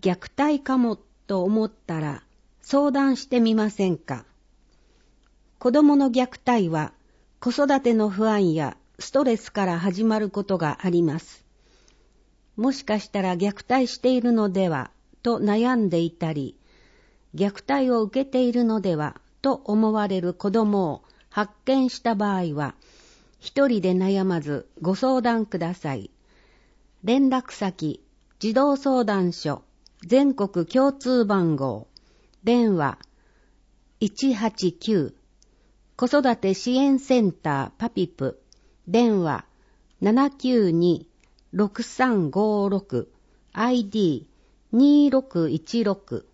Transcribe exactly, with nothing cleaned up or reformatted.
虐待かもと思ったら相談してみませんか。子供の虐待は子育ての不安やストレスから始まることがあります。もしかしたら虐待しているのではと悩んでいたり、虐待を受けているのではと思われる子供を発見した場合は、一人で悩まずご相談ください。連絡先、児童相談所、全国共通番号、電話いちはちきゅう、子育て支援センターパピプ、電話ななきゅうに ろくさんごろく、アイディーにーろくいちろく